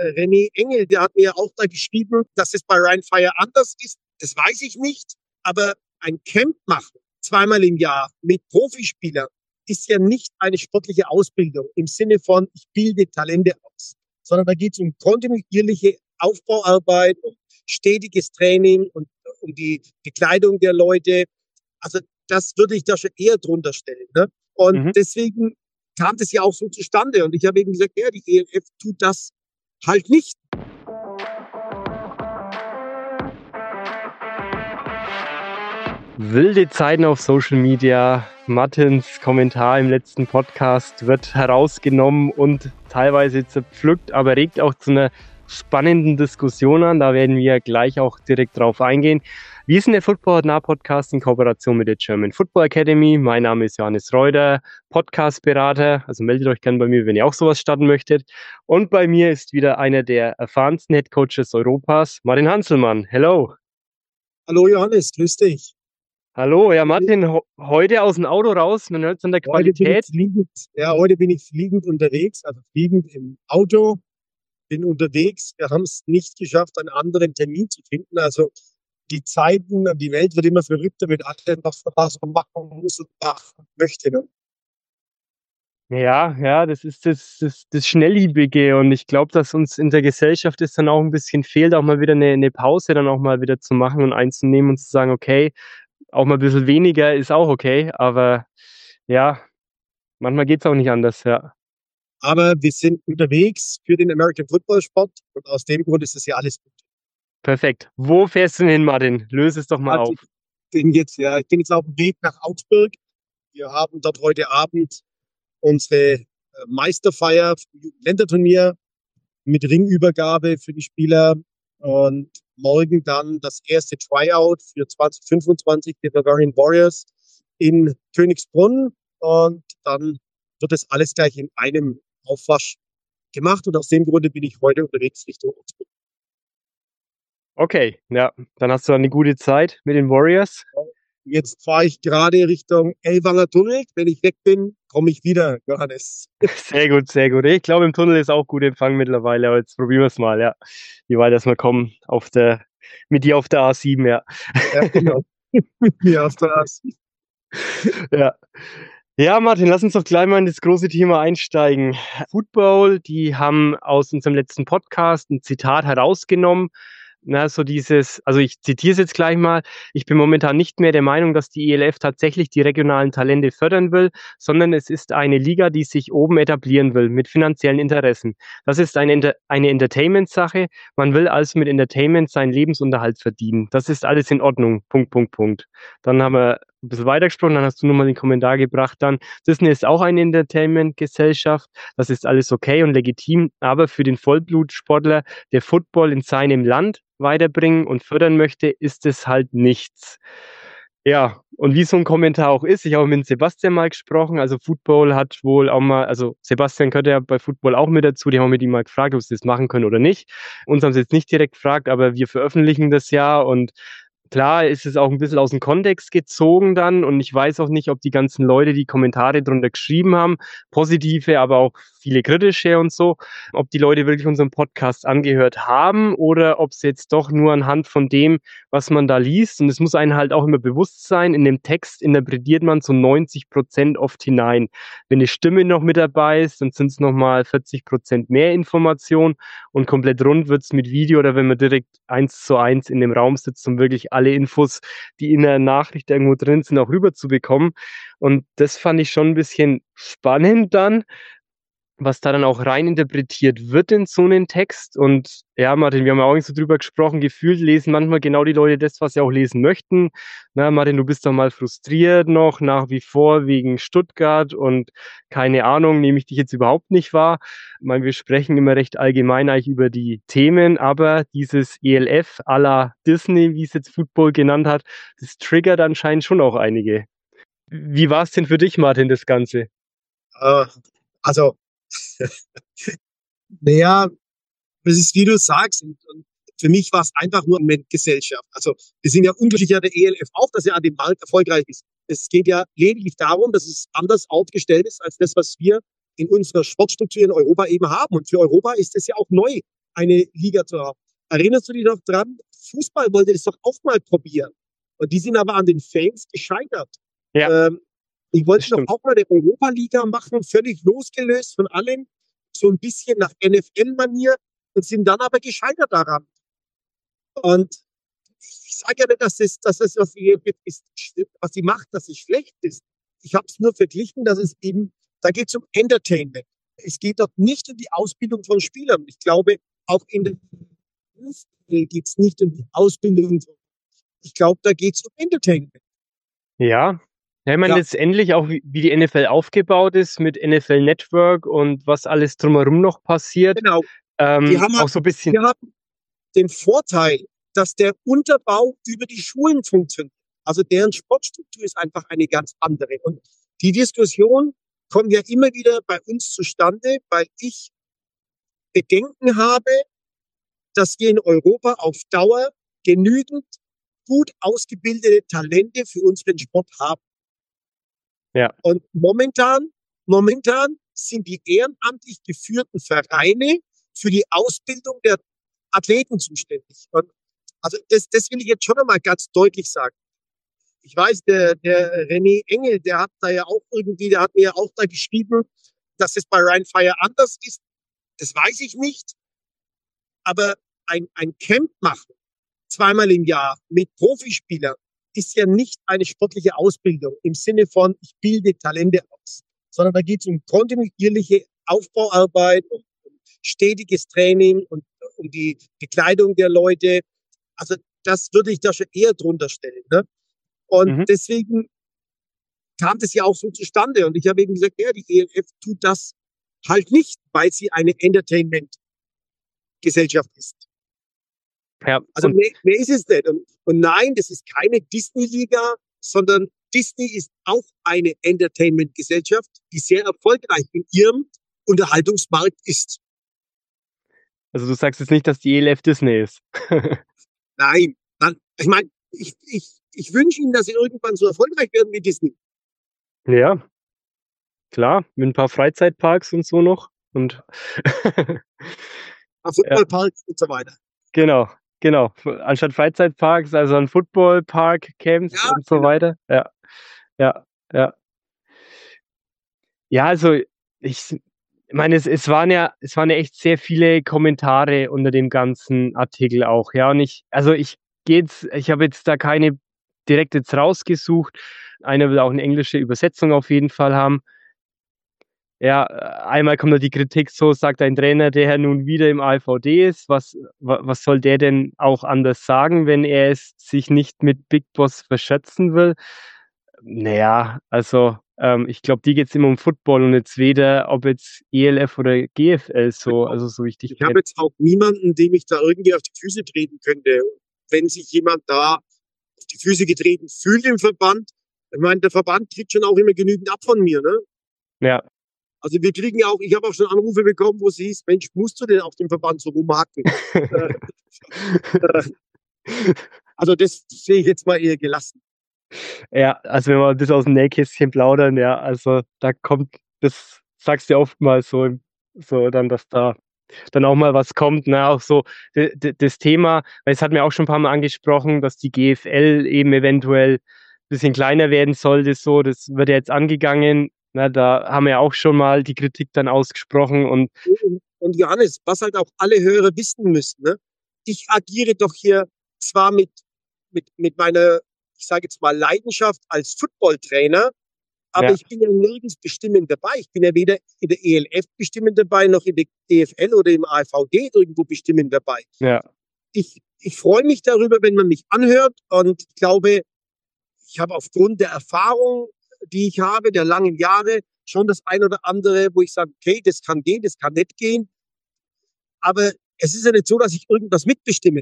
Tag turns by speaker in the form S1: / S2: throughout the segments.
S1: René Engel, der hat mir ja auch da geschrieben, dass es bei Rhein Fire anders ist. Das weiß ich nicht. Aber ein Camp machen, zweimal im Jahr mit Profispielern, ist ja nicht eine sportliche Ausbildung im Sinne von, ich bilde Talente aus, sondern da geht es um kontinuierliche Aufbauarbeit, um stetiges Training und um die Bekleidung der Leute. Also das würde ich da schon eher drunter stellen. Ne? Und deswegen kam das ja auch so zustande. Und ich habe eben gesagt, ja, die ELF tut das halt nicht.
S2: Wilde Zeiten auf Social Media. Martins Kommentar im letzten Podcast wird herausgenommen und teilweise zerpflückt, aber regt auch zu einer spannenden Diskussion an. Da werden wir gleich auch direkt drauf eingehen. Wir sind der Football-Nah-Podcast in Kooperation mit der German Football Academy. Mein Name ist Johannes Reuter, Podcast-Berater. Also meldet euch gerne bei mir, wenn ihr auch sowas starten möchtet. Und bei mir ist wieder einer der erfahrensten Headcoaches Europas, Martin Hanselmann. Hello.
S1: Hallo Johannes, grüß dich.
S2: Hallo, ja Martin, heute aus dem Auto raus, man hört es an der Qualität.
S1: Heute bin ich fliegend unterwegs, also fliegend im Auto, bin unterwegs. Wir haben es nicht geschafft, einen anderen Termin zu finden. Also die Zeiten, die Welt wird immer verrückter mit allem, was man machen muss und machen möchte. Ne?
S2: Ja, das ist das Schnellliebige und ich glaube, dass uns in der Gesellschaft es dann auch ein bisschen fehlt, auch mal wieder eine Pause dann auch mal wieder zu machen und einzunehmen und zu sagen, okay, auch mal ein bisschen weniger ist auch okay, aber ja, manchmal geht es auch nicht anders, ja.
S1: Aber wir sind unterwegs für den American Football Sport und aus dem Grund ist das ja alles gut.
S2: Perfekt. Wo fährst du denn hin, Martin? Löse es doch mal auf.
S1: Ich bin jetzt auf dem Weg nach Augsburg. Wir haben dort heute Abend unsere Meisterfeier für das Länderturnier mit Ringübergabe für die Spieler und morgen dann das erste Tryout für 2025 der Bavarian Warriors in Königsbrunn und dann wird das alles gleich in einem Aufwasch gemacht und aus dem Grunde bin ich heute unterwegs Richtung Augsburg.
S2: Okay, ja, dann hast du eine gute Zeit mit den Warriors.
S1: Jetzt fahre ich gerade Richtung Ellwanger Tunnel. Wenn ich weg bin, komme ich wieder, Johannes.
S2: Sehr gut, sehr gut. Ich glaube, im Tunnel ist auch gut Empfang mittlerweile, aber jetzt probieren wir es mal, ja. Wie weit das mal kommen mit dir auf der A7, ja.
S1: Ja, genau. Mit mir auf der A7.
S2: Ja. Ja, Martin, lass uns doch gleich mal in das große Thema einsteigen. Football, die haben aus unserem letzten Podcast ein Zitat herausgenommen. Na, so dieses, also ich zitiere es jetzt gleich mal, ich bin momentan nicht mehr der Meinung, dass die ELF tatsächlich die regionalen Talente fördern will, sondern es ist eine Liga, die sich oben etablieren will, mit finanziellen Interessen. Das ist eine Entertainment-Sache. Man will also mit Entertainment seinen Lebensunterhalt verdienen. Das ist alles in Ordnung. Punkt. Dann haben wir ein bisschen weitergesprochen, dann hast du nochmal den Kommentar gebracht, dann Disney ist auch eine Entertainment-Gesellschaft, das ist alles okay und legitim, aber für den Vollblutsportler, der Football in seinem Land weiterbringen und fördern möchte, ist es halt nichts. Ja, und wie so ein Kommentar auch ist, ich habe mit Sebastian mal gesprochen, also Football hat wohl auch mal, also Sebastian gehört ja bei Football auch mit dazu, die haben mit ihm mal gefragt, ob sie das machen können oder nicht. Uns haben sie jetzt nicht direkt gefragt, aber wir veröffentlichen das ja und klar ist es auch ein bisschen aus dem Kontext gezogen dann und ich weiß auch nicht, ob die ganzen Leute, die Kommentare drunter geschrieben haben, positive, aber auch viele kritische und so, ob die Leute wirklich unseren Podcast angehört haben oder ob es jetzt doch nur anhand von dem, was man da liest, und es muss einem halt auch immer bewusst sein, in dem Text interpretiert man so 90% oft hinein. Wenn eine Stimme noch mit dabei ist, dann sind es nochmal 40% mehr Information und komplett rund wird es mit Video oder wenn man direkt 1:1 in dem Raum sitzt, um wirklich alle Infos, die in der Nachricht irgendwo drin sind, auch rüberzubekommen. Und das fand ich schon ein bisschen spannend dann, was da dann auch rein interpretiert wird in so einen Text. Und ja, Martin, wir haben ja auch nicht so drüber gesprochen, gefühlt lesen manchmal genau die Leute das, was sie auch lesen möchten. Na, Martin, du bist doch mal frustriert noch nach wie vor wegen Stuttgart und keine Ahnung, nehme ich dich jetzt überhaupt nicht wahr. Ich meine, wir sprechen immer recht allgemein eigentlich über die Themen, aber dieses ELF à la Disney, wie es jetzt Football genannt hat, das triggert anscheinend schon auch einige. Wie war es denn für dich, Martin, das Ganze?
S1: Also, naja, das ist, wie du sagst, und für mich war es einfach nur eine Gesellschaft. Also, wir sind ja unglücklich ja der ELF auch, dass er an dem Markt erfolgreich ist. Es geht ja lediglich darum, dass es anders aufgestellt ist als das, was wir in unserer Sportstruktur in Europa eben haben. Und für Europa ist es ja auch neu. eine Liga zu haben. Erinnerst du dich noch dran? Fußball wollte das doch auch mal probieren. Und die sind aber an den Fans gescheitert.
S2: Ja,
S1: Die
S2: das
S1: wollten doch
S2: stimmt.
S1: auch mal eine Europa-Liga machen, völlig losgelöst von allem, so ein bisschen nach NFL-Manier und sind dann aber gescheitert daran. Und ich sage ja nicht, dass das was sie ist, was sie macht, dass es schlecht ist. Ich habe es nur verglichen, dass es eben, da geht es um Entertainment. Es geht dort nicht um die Ausbildung von Spielern. Ich glaube, auch in der Fußball geht es nicht um die Ausbildung. Ich glaube, da geht es um Entertainment.
S2: Ja. Ja, ich meine,
S1: Ja,
S2: letztendlich auch, wie die NFL aufgebaut ist mit NFL Network und was alles drumherum noch passiert.
S1: genau. Die haben,
S2: Auch so ein bisschen,
S1: die haben den Vorteil, dass der Unterbau über die Schulen funktioniert. Also deren Sportstruktur ist einfach eine ganz andere. Und die Diskussion kommt ja immer wieder bei uns zustande, weil ich Bedenken habe, dass wir in Europa auf Dauer genügend gut ausgebildete Talente für unseren Sport haben.
S2: ja,
S1: Und momentan sind die ehrenamtlich geführten Vereine für die Ausbildung der Athleten zuständig. Und also das will ich jetzt schon einmal ganz deutlich sagen. Ich weiß, der René Engel, der hat da ja auch irgendwie, der hat mir ja auch da geschrieben, dass es bei Rhein Fire anders ist. Das weiß ich nicht. Aber ein Camp machen, zweimal im Jahr mit Profispielern, ist ja nicht eine sportliche Ausbildung im Sinne von, ich bilde Talente aus, sondern da geht es um kontinuierliche Aufbauarbeit, um stetiges Training und um die Bekleidung der Leute. Also das würde ich da schon eher drunter stellen. Ne? Und
S2: mhm.
S1: deswegen kam das ja auch so zustande. Und ich habe eben gesagt, ja, die ELF tut das halt nicht, weil sie eine Entertainment-Gesellschaft ist.
S2: Ja,
S1: Also
S2: und
S1: mehr ist es nicht. Und nein, das ist keine Disney-Liga, sondern Disney ist auch eine Entertainment-Gesellschaft, die sehr erfolgreich in ihrem Unterhaltungsmarkt ist.
S2: also du sagst jetzt nicht, dass die ELF Disney ist.
S1: Nein, ich meine, ich wünsche Ihnen, dass Sie irgendwann so erfolgreich werden wie Disney.
S2: Ja, klar, mit ein paar Freizeitparks und so noch. Und ja,
S1: Footballparks und so weiter.
S2: genau, genau. Anstatt Freizeitparks, also ein Footballpark, Camps
S1: Ja,
S2: und so
S1: genau.
S2: weiter. Ja, ja, ja. Ja, also ich meine, es waren ja echt sehr viele Kommentare unter dem ganzen Artikel auch, ja. Und ich habe jetzt da keine direkt jetzt rausgesucht. Einer will auch eine englische Übersetzung auf jeden Fall haben. Ja, einmal kommt da die Kritik so, sagt ein Trainer, der ja nun wieder im AVD ist, was soll der denn auch anders sagen, wenn er es sich nicht mit Big Boss verschätzen will? Naja, also ich glaube, die geht es immer um Football und jetzt weder, ob jetzt ELF oder GFL so, also so wichtig
S1: Ich habe
S2: kennt.
S1: jetzt auch niemanden, dem ich da irgendwie auf die Füße treten könnte. Wenn sich jemand da auf die Füße getreten fühlt im Verband, ich meine, der Verband kriegt schon auch immer genügend ab von mir. Ne?
S2: Ja,
S1: Also wir kriegen ja auch, ich habe auch schon Anrufe bekommen, wo es hieß, Mensch, musst du denn auf dem Verband so rumhaken? Äh, äh, also das sehe ich jetzt mal eher gelassen.
S2: ja, also wenn wir ein bisschen aus dem Nähkästchen plaudern, ja, also da kommt, das sagst du ja oftmals so dann, dass da dann auch mal was kommt, ne, auch so das Thema, weil es hat mir auch schon ein paar Mal angesprochen, dass die GFL eben eventuell ein bisschen kleiner werden sollte, so, das wird ja jetzt angegangen, ne, da haben wir auch schon mal die Kritik dann ausgesprochen und
S1: Und Johannes, was halt auch alle Hörer wissen müssen, ne? Ich agiere doch hier zwar mit meiner, ich sage jetzt mal, Leidenschaft als Footballtrainer, aber
S2: ja,
S1: ich bin ja nirgends bestimmend dabei. Ich bin ja weder in der ELF bestimmend dabei, noch in der DFL oder im AVD irgendwo bestimmend dabei.
S2: ja,
S1: Ich freue mich darüber, wenn man mich anhört und ich glaube, ich habe aufgrund der Erfahrung, die ich habe, der langen Jahre, schon das ein oder andere, wo ich sage, okay, das kann gehen, das kann nicht gehen. Aber es ist ja nicht so, dass ich irgendwas mitbestimme.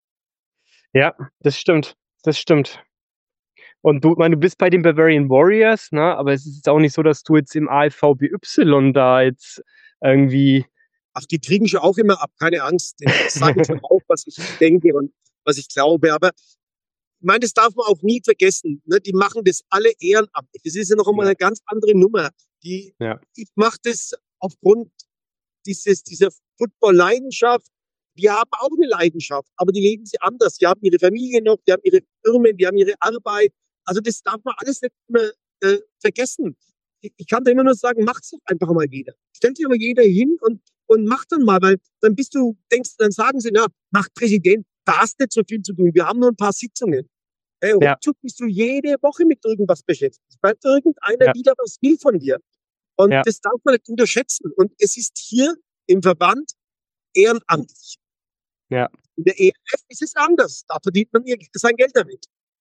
S2: ja, das stimmt, das stimmt. Und du, ich meine, du bist bei den Bavarian Warriors, ne? Aber es ist jetzt auch nicht so, dass du jetzt im AFVBY da jetzt irgendwie.
S1: Ach, die kriegen schon auch immer ab, keine Angst. Ich sage schon auch, was ich denke und was ich glaube. Aber ich meine, das darf man auch nie vergessen. Ne? Die machen das alle ehrenamtlich. Das ist ja noch einmal
S2: Ja,
S1: eine ganz andere Nummer.
S2: ja,
S1: Ich mache das aufgrund dieser Football-Leidenschaft. Wir haben auch eine Leidenschaft, aber die leben sie anders. Die haben ihre Familie noch, die haben ihre Firmen, die haben ihre Arbeit. Also das darf man alles nicht immer vergessen. Ich kann da immer nur sagen, macht's doch einfach mal jeder. Stellt sich aber jeder hin und macht dann mal, weil dann dann sagen sie, na, mach Präsident, da hast nicht so viel zu tun. Wir haben nur ein paar Sitzungen.
S2: Ja.
S1: Ruckzuck bist du jede Woche mit irgendwas beschäftigt, weil irgendeiner wieder was will von dir. Und das darf man nicht unterschätzen. Und es ist hier im Verband ehrenamtlich.
S2: Ja.
S1: In der ELF ist es anders. Da verdient man sein Geld damit.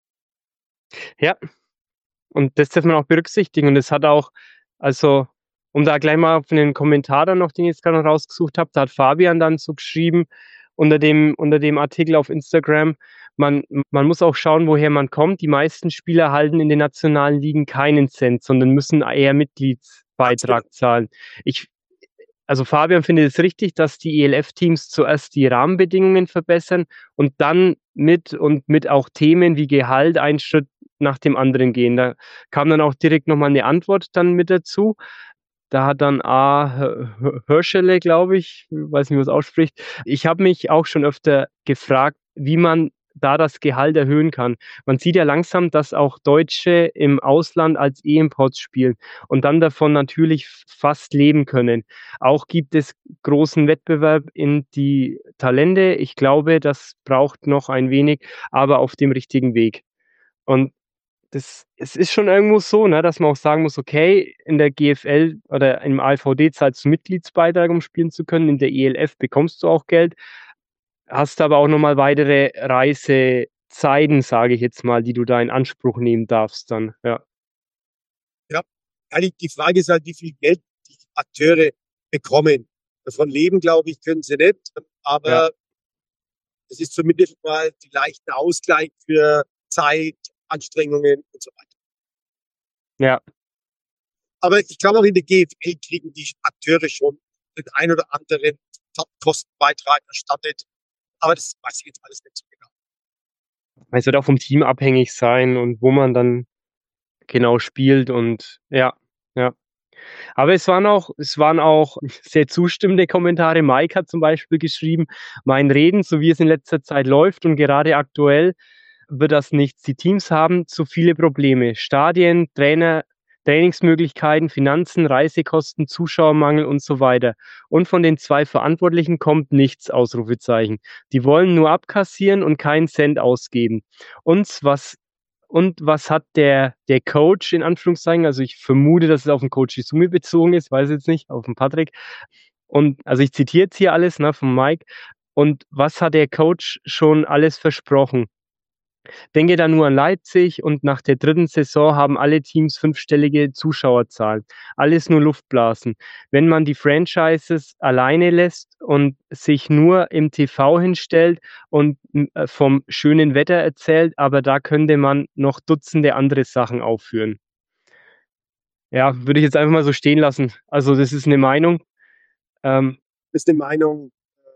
S2: Ja. Und das darf man auch berücksichtigen. Und es hat auch, also, um da gleich mal auf den Kommentar dann noch, den ich jetzt gerade noch rausgesucht habe, da hat Fabian dann so geschrieben, unter dem Artikel auf Instagram, man muss auch schauen, woher man kommt. Die meisten Spieler erhalten in den nationalen Ligen keinen Cent, sondern müssen eher Mitgliedsbeitrag zahlen. Also Fabian findet es richtig, dass die ELF-Teams zuerst die Rahmenbedingungen verbessern und dann mit auch Themen wie Gehalt einen Schritt nach dem anderen gehen. Da kam dann auch direkt nochmal eine Antwort dann mit dazu. Da hat dann Hörschele, glaube ich, weiß nicht, wie man es ausspricht. Ich habe mich auch schon öfter gefragt, wie man da das Gehalt erhöhen kann. Man sieht ja langsam, dass auch Deutsche im Ausland als E-Imports spielen und dann davon natürlich fast leben können. Auch gibt es großen Wettbewerb in die Talente. Ich glaube, das braucht noch ein wenig, aber auf dem richtigen Weg. Und es ist schon irgendwo so, ne, dass man auch sagen muss, okay, in der GFL oder im AVD zahlst du Mitgliedsbeitrag, um spielen zu können. In der ELF bekommst du auch Geld. Hast aber auch nochmal weitere Reisezeiten, sage ich jetzt mal, die du da in Anspruch nehmen darfst dann, ja.
S1: Ja, die Frage ist halt, wie viel Geld die Akteure bekommen. Davon leben, glaube ich, können sie nicht, aber es ist zumindest mal vielleicht ein Ausgleich für Zeit, Anstrengungen und so weiter.
S2: Ja.
S1: Aber ich glaube, auch in der GFL kriegen die Akteure schon den ein oder anderen Kostenbeitrag erstattet. Aber das weiß ich jetzt alles nicht so genau.
S2: Es wird auch vom Team abhängig sein und wo man dann genau spielt und ja. Aber es waren auch sehr zustimmende Kommentare. Mike hat zum Beispiel geschrieben, mein Reden, so wie es in letzter Zeit läuft und gerade aktuell, wird das nichts. Die Teams haben zu viele Probleme. Stadien, Trainer, Trainingsmöglichkeiten, Finanzen, Reisekosten, Zuschauermangel und so weiter. Und von den 2 Verantwortlichen kommt nichts, Ausrufezeichen. Die wollen nur abkassieren und keinen Cent ausgeben. Und was hat der Coach in Anführungszeichen, also ich vermute, dass es auf den Coach Izumi bezogen ist, weiß jetzt nicht, auf den Patrick. Und also ich zitiere jetzt hier alles, ne, von Mike. Und was hat der Coach schon alles versprochen? Denke da nur an Leipzig und nach der 3. Saison haben alle Teams 5-stellige Zuschauerzahlen. Alles nur Luftblasen. Wenn man die Franchises alleine lässt und sich nur im TV hinstellt und vom schönen Wetter erzählt, aber da könnte man noch Dutzende andere Sachen aufführen. Ja, würde ich jetzt einfach mal so stehen lassen. Also das ist eine Meinung.
S1: Das ist eine Meinung.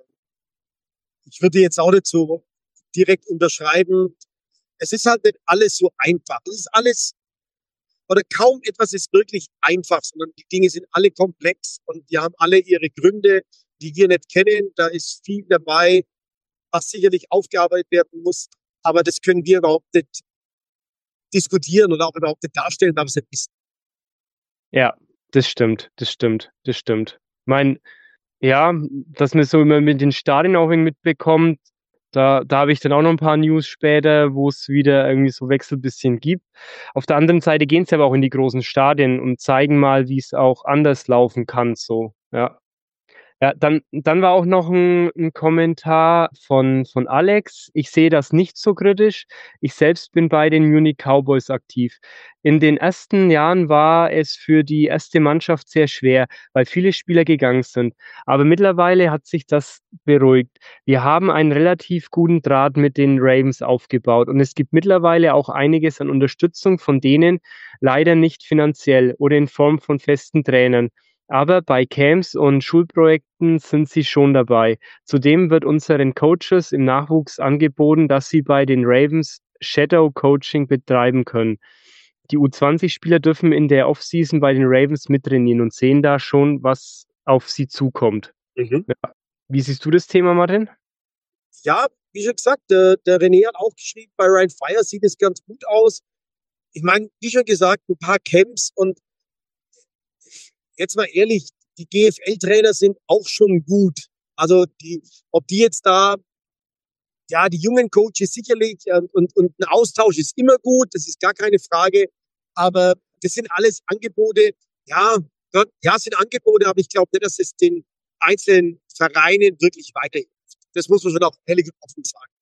S1: Ich würde jetzt auch nicht so direkt unterschreiben. Es ist halt nicht alles so einfach. Es ist alles, oder kaum etwas ist wirklich einfach, sondern die Dinge sind alle komplex und die haben alle ihre Gründe, die wir nicht kennen. Da ist viel dabei, was sicherlich aufgearbeitet werden muss. Aber das können wir überhaupt nicht diskutieren oder auch überhaupt nicht darstellen, weil wir es nicht wissen.
S2: Ja, das stimmt. Ich meine, ja, dass man so immer mit den Stadien auch irgendwie mitbekommt, da habe ich dann auch noch ein paar News später, wo es wieder irgendwie so Wechselbisschen gibt. Auf der anderen Seite gehen sie aber auch in die großen Stadien und zeigen mal, wie es auch anders laufen kann, so, ja. Ja, dann war auch noch ein Kommentar von Alex. Ich sehe das nicht so kritisch. Ich selbst bin bei den Munich Cowboys aktiv. In den ersten Jahren war es für die erste Mannschaft sehr schwer, weil viele Spieler gegangen sind. Aber mittlerweile hat sich das beruhigt. Wir haben einen relativ guten Draht mit den Ravens aufgebaut und es gibt mittlerweile auch einiges an Unterstützung von denen, leider nicht finanziell oder in Form von festen Trainern. Aber bei Camps und Schulprojekten sind sie schon dabei. Zudem wird unseren Coaches im Nachwuchs angeboten, dass sie bei den Ravens Shadow Coaching betreiben können. Die U20-Spieler dürfen in der Offseason bei den Ravens mittrainieren und sehen da schon, was auf sie zukommt. Ja. Wie siehst du das Thema, Martin?
S1: Ja, wie schon gesagt, der René hat auch geschrieben, bei Ryan Fire sieht es ganz gut aus. Ich meine, wie schon gesagt, ein paar Camps und jetzt mal ehrlich, die GFL-Trainer sind auch schon gut. Also ob die jetzt da, ja, die jungen Coaches sicherlich und ein Austausch ist immer gut, das ist gar keine Frage. Aber das sind alles Angebote, ja, ja, sind Angebote, aber ich glaube nicht, dass es den einzelnen Vereinen wirklich weiterhilft. Das muss man schon auch ehrlich und offen sagen.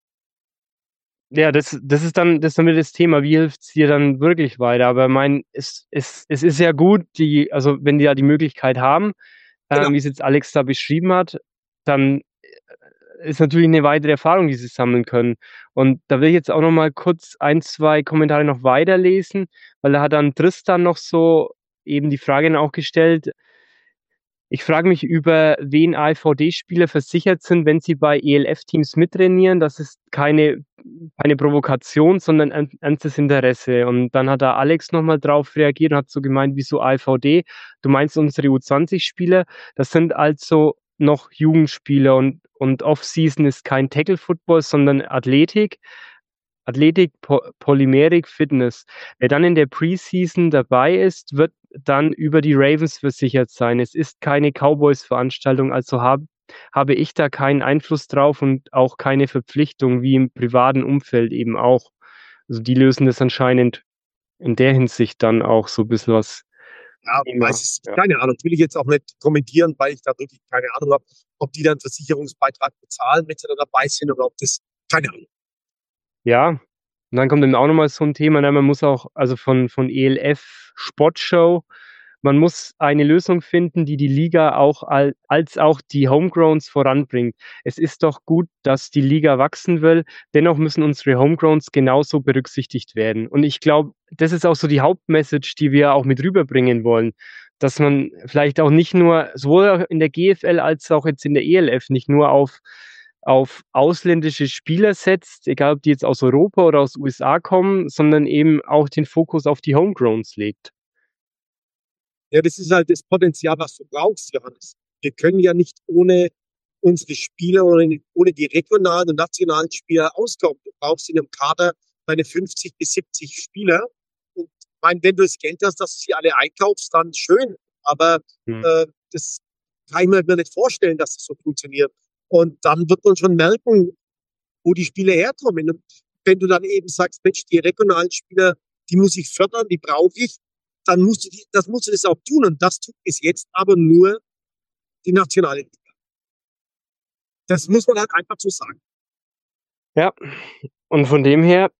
S2: Ja, das ist dann wieder das Thema, wie hilft's dir dann wirklich weiter? Aber es ist ja gut, also wenn die ja die Möglichkeit haben,
S1: Genau.
S2: wie es jetzt Alex da beschrieben hat, dann ist natürlich eine weitere Erfahrung, die sie sammeln können. Und da will ich jetzt auch noch mal kurz ein, zwei Kommentare noch weiterlesen, weil da hat dann Tristan noch so eben die Frage dann auch gestellt: Ich frage mich, über wen AVD-Spieler versichert sind, wenn sie bei ELF-Teams mittrainieren. Das ist keine Provokation, sondern ernstes Interesse. Und dann hat da Alex nochmal drauf reagiert und hat so gemeint, wieso AVD? Du meinst unsere U20-Spieler? Das sind also noch Jugendspieler und Off-Season ist kein Tackle-Football, sondern Athletik. Athletik, Polymerik, Fitness. Wer dann in der Preseason dabei ist, wird dann über die Ravens versichert sein. Es ist keine Cowboys-Veranstaltung, also habe ich da keinen Einfluss drauf und auch keine Verpflichtung, wie im privaten Umfeld eben auch. Also die lösen das anscheinend in der Hinsicht dann auch so ein bisschen was
S1: Ja,
S2: immer.
S1: weiß es,
S2: Ja.
S1: keine Ahnung. Will ich jetzt auch nicht kommentieren, weil ich da wirklich keine Ahnung habe, ob die dann Versicherungsbeitrag bezahlen, wenn sie da dabei sind oder ob das, keine Ahnung.
S2: Ja, und dann kommt dann auch nochmal so ein Thema, ne, man muss auch, also von ELF Sportshow, man muss eine Lösung finden, die die Liga auch als auch die Homegrowns voranbringt. Es ist doch gut, dass die Liga wachsen will, dennoch müssen unsere Homegrowns genauso berücksichtigt werden. Und ich glaube, das ist auch so die Hauptmessage, die wir auch mit rüberbringen wollen, dass man vielleicht auch nicht nur, sowohl in der GFL als auch jetzt in der ELF, nicht nur auf ausländische Spieler setzt, egal ob die jetzt aus Europa oder aus USA kommen, sondern eben auch den Fokus auf die Homegrowns legt.
S1: Ja, das ist halt das Potenzial, was du brauchst, Johannes. Wir können ja nicht ohne unsere Spieler oder ohne die regionalen und nationalen Spieler auskommen. Du brauchst in einem Kader deine 50 bis 70 Spieler. Und ich meine, wenn du das Geld hast, dass du sie alle einkaufst, dann schön. Aber das kann ich mir nicht vorstellen, dass das so funktioniert. Und dann wird man schon merken, wo die Spieler herkommen. Und wenn du dann eben sagst, Mensch, die regionalen Spieler, die muss ich fördern, die brauche ich, dann musst du das auch tun. Und das tut bis jetzt aber nur die nationale Liga. Das muss man halt einfach so sagen.
S2: Ja, und von dem her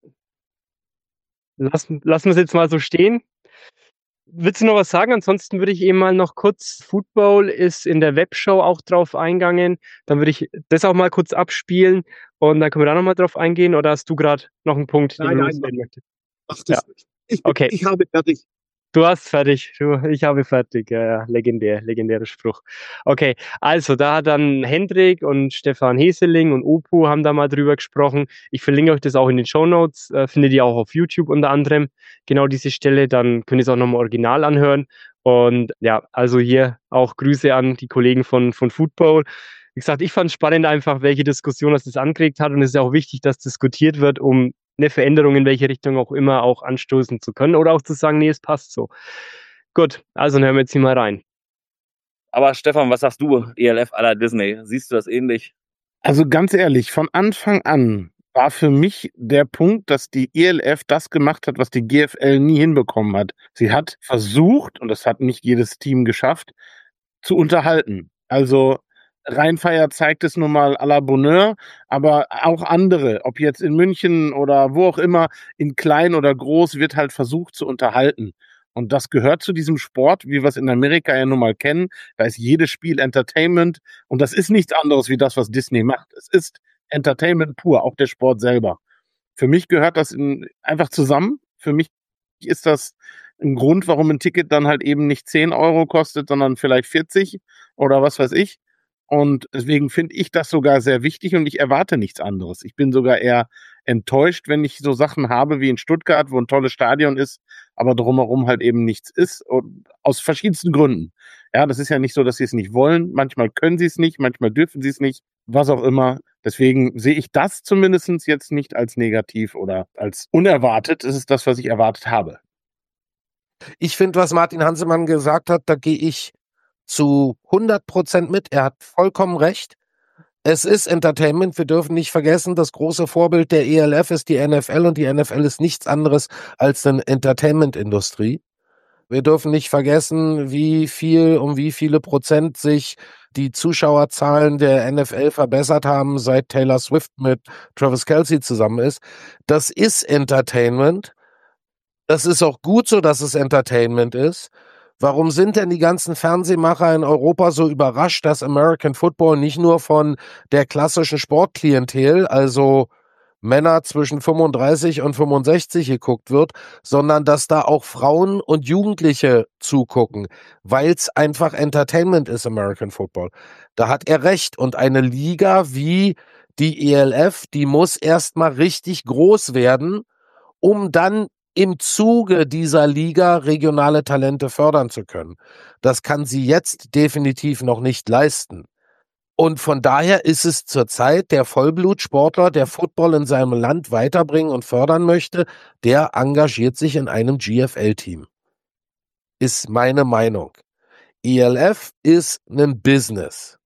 S2: lassen wir es jetzt mal so stehen. Willst du noch was sagen? Ansonsten würde ich eben mal noch kurz, Football ist in der Webshow auch drauf eingegangen. Dann würde ich das auch mal kurz abspielen und dann können wir da nochmal drauf eingehen. Oder hast du gerade noch einen Punkt, den du loswerden möchtest?
S1: Mach das
S2: Ja.
S1: nicht.
S2: Okay.
S1: Ich habe fertig.
S2: Du hast fertig. Ich habe fertig. Ja, legendärer Spruch. Okay, also da hat dann Hendrik und Stefan Heseling und Opu haben da mal drüber gesprochen. Ich verlinke euch das auch in den Shownotes. Findet ihr auch auf YouTube unter anderem genau diese Stelle. Dann könnt ihr es auch nochmal original anhören. Und ja, also hier auch Grüße an die Kollegen von Football. Wie gesagt, ich fand es spannend einfach, welche Diskussion das angeregt hat. Und es ist auch wichtig, dass diskutiert wird, um eine Veränderung in welche Richtung auch immer auch anstoßen zu können oder auch zu sagen, nee, es passt so. Gut, also dann hören wir jetzt hier mal rein.
S3: Aber Stefan, was sagst du, ELF à la Disney? Siehst du das ähnlich?
S4: Also ganz ehrlich, von Anfang an war für mich der Punkt, dass die ELF das gemacht hat, was die GFL nie hinbekommen hat. Sie hat versucht, und das hat nicht jedes Team geschafft, zu unterhalten. Also Rheinfeier zeigt es nun mal à la Bonheur, aber auch andere, ob jetzt in München oder wo auch immer, in klein oder groß, wird halt versucht zu unterhalten. Und das gehört zu diesem Sport, wie wir es in Amerika ja nun mal kennen. Da ist jedes Spiel Entertainment und das ist nichts anderes wie das, was Disney macht. Es ist Entertainment pur, auch der Sport selber. Für mich gehört das einfach zusammen. Für mich ist das ein Grund, warum ein Ticket dann halt eben nicht 10 Euro kostet, sondern vielleicht 40 oder was weiß ich. Und deswegen finde ich das sogar sehr wichtig und ich erwarte nichts anderes. Ich bin sogar eher enttäuscht, wenn ich so Sachen habe wie in Stuttgart, wo ein tolles Stadion ist, aber drumherum halt eben nichts ist. Und aus verschiedensten Gründen. Ja, das ist ja nicht so, dass sie es nicht wollen. Manchmal können sie es nicht, manchmal dürfen sie es nicht, was auch immer. Deswegen sehe ich das zumindest jetzt nicht als negativ oder als unerwartet. Es ist das, was ich erwartet habe.
S5: Ich finde, was Martin Hansemann gesagt hat, da gehe ich zu 100% mit. Er hat vollkommen recht. Es ist Entertainment. Wir dürfen nicht vergessen, das große Vorbild der ELF ist die NFL und die NFL ist nichts anderes als eine Entertainment-Industrie. Wir dürfen nicht vergessen, um wie viele Prozent sich die Zuschauerzahlen der NFL verbessert haben, seit Taylor Swift mit Travis Kelce zusammen ist. Das ist Entertainment. Das ist auch gut so, dass es Entertainment ist. Warum sind denn die ganzen Fernsehmacher in Europa so überrascht, dass American Football nicht nur von der klassischen Sportklientel, also Männer zwischen 35 und 65 geguckt wird, sondern dass da auch Frauen und Jugendliche zugucken, weil es einfach Entertainment ist, American Football. Da hat er recht. Und eine Liga wie die ELF, die muss erstmal richtig groß werden, um dann im Zuge dieser Liga regionale Talente fördern zu können. Das kann sie jetzt definitiv noch nicht leisten. Und von daher ist es zurzeit der Vollblutsportler, der Football in seinem Land weiterbringen und fördern möchte, der engagiert sich in einem GFL-Team. Ist meine Meinung. ELF ist ein Business.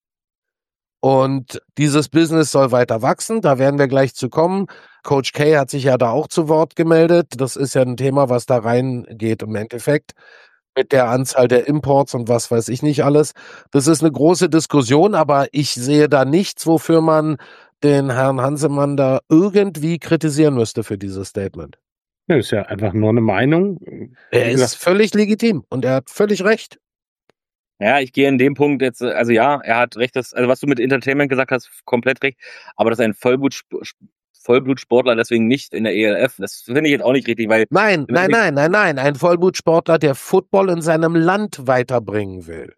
S5: Und dieses Business soll weiter wachsen, da werden wir gleich zu kommen. Coach K hat sich ja da auch zu Wort gemeldet. Das ist ja ein Thema, was da reingeht im Endeffekt mit der Anzahl der Imports und was weiß ich nicht alles. Das ist eine große Diskussion, aber ich sehe da nichts, wofür man den Herrn Hansemann da irgendwie kritisieren müsste für dieses Statement.
S4: Ja, ist ja einfach nur eine Meinung.
S5: Er ist völlig legitim und er hat völlig recht.
S3: Ja, ich gehe in dem Punkt jetzt, also ja, er hat recht, also was du mit Entertainment gesagt hast, komplett recht, aber dass ein Vollblutsportler deswegen nicht in der ELF, das finde ich jetzt auch nicht richtig, weil...
S5: Nein, ein Vollblutsportler, der Football in seinem Land weiterbringen will.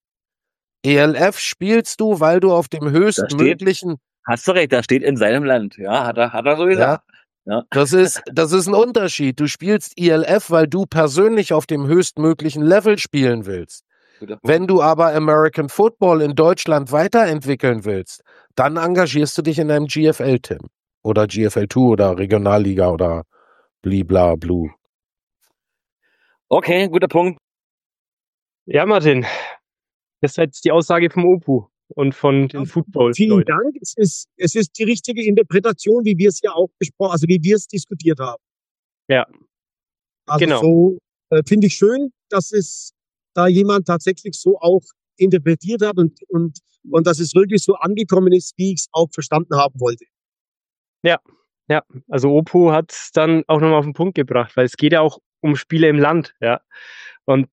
S5: ELF spielst du, weil du auf dem höchstmöglichen...
S3: Hast du recht, da steht in seinem Land, ja, hat er so gesagt. Ja.
S5: Das ist ein Unterschied. Du spielst ELF, weil du persönlich auf dem höchstmöglichen Level spielen willst. Wenn du aber American Football in Deutschland weiterentwickeln willst, dann engagierst du dich in einem GFL-Team oder GFL2 oder Regionalliga oder blibla blue.
S3: Okay, guter Punkt.
S2: Ja, Martin, das ist jetzt die Aussage vom Opu und von den Football.
S1: Vielen Dank. Es ist die richtige Interpretation, wie wir es ja auch besprochen, also wie wir es diskutiert haben.
S2: Ja.
S1: Also
S2: genau.
S1: So finde ich schön, dass es da jemand tatsächlich so auch interpretiert hat und dass es wirklich so angekommen ist, wie ich es auch verstanden haben wollte.
S2: Ja, also Opu hat es dann auch nochmal auf den Punkt gebracht, weil es geht ja auch um Spiele im Land, ja. Und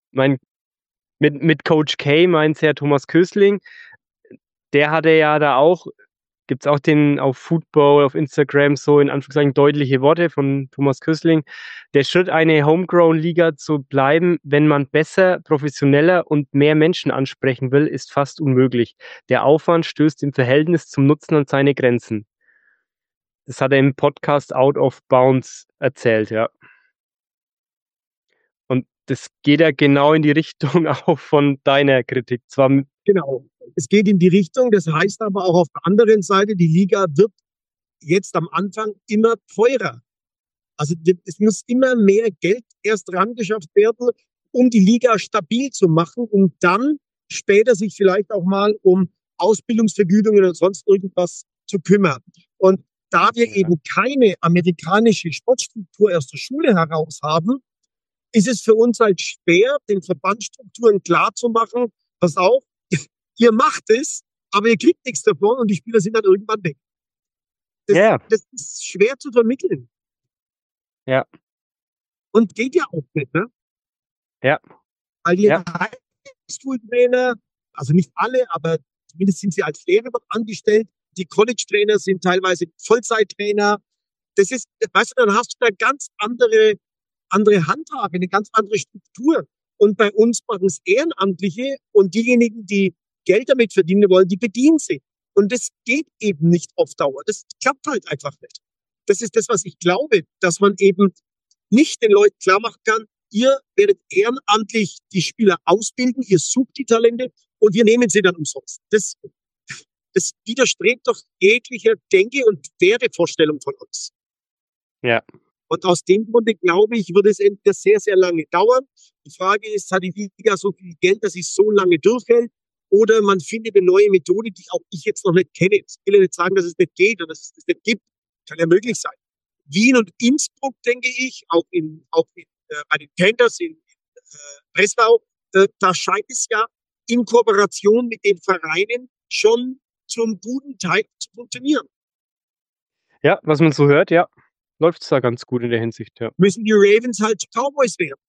S2: mit Coach K meint ja Thomas Kösling, der hatte ja da auch, gibt es auch den auf Football, auf Instagram so in Anführungszeichen deutliche Worte von Thomas Kösling. Der Schritt, eine Homegrown-Liga zu bleiben, wenn man besser, professioneller und mehr Menschen ansprechen will, ist fast unmöglich. Der Aufwand stößt im Verhältnis zum Nutzen an seine Grenzen. Das hat er im Podcast Out of Bounds erzählt, ja. Und das geht ja genau in die Richtung auch von deiner Kritik.
S1: Genau. Es geht in die Richtung, das heißt aber auch auf der anderen Seite, die Liga wird jetzt am Anfang immer teurer. Also es muss immer mehr Geld erst rangeschafft werden, um die Liga stabil zu machen und dann später sich vielleicht auch mal um Ausbildungsvergütungen oder sonst irgendwas zu kümmern. Und da wir eben keine amerikanische Sportstruktur aus der Schule heraus haben, ist es für uns halt schwer, den Verbandsstrukturen klarzumachen, pass auf, ihr macht es, aber ihr kriegt nichts davon und die Spieler sind dann irgendwann weg. Das ist schwer zu vermitteln.
S2: Ja.
S1: Und geht ja auch nicht, ne?
S2: Ja.
S1: Weil die Highschool-Trainer, also nicht alle, aber zumindest sind sie als Lehrer angestellt. Die College-Trainer sind teilweise Vollzeittrainer. Das ist, weißt du, dann hast du da ganz andere Handhabe, eine ganz andere Struktur. Und bei uns machen es Ehrenamtliche und diejenigen, die Geld damit verdienen wollen, die bedienen sie. Und das geht eben nicht auf Dauer. Das klappt halt einfach nicht. Das ist das, was ich glaube, dass man eben nicht den Leuten klar machen kann, ihr werdet ehrenamtlich die Spieler ausbilden, ihr sucht die Talente und wir nehmen sie dann umsonst. Das das widerstrebt doch jeglicher Denke- und Wertevorstellung von uns.
S2: Ja.
S1: Und aus dem Grunde, glaube ich, wird es entweder sehr, sehr lange dauern. Die Frage ist, hat die Liga so viel Geld, dass es so lange durchhält? Oder man findet eine neue Methode, die auch ich jetzt noch nicht kenne. Ich will ja nicht sagen, dass es nicht geht oder dass es das nicht gibt. Kann ja möglich sein. Wien und Innsbruck, denke ich, auch bei den Panthers in Breslau, da scheint es ja in Kooperation mit den Vereinen schon zum guten Teil zu funktionieren.
S2: Ja, was man so hört, ja, läuft es da ganz gut in der Hinsicht, ja.
S1: Müssen die Ravens halt Cowboys werden.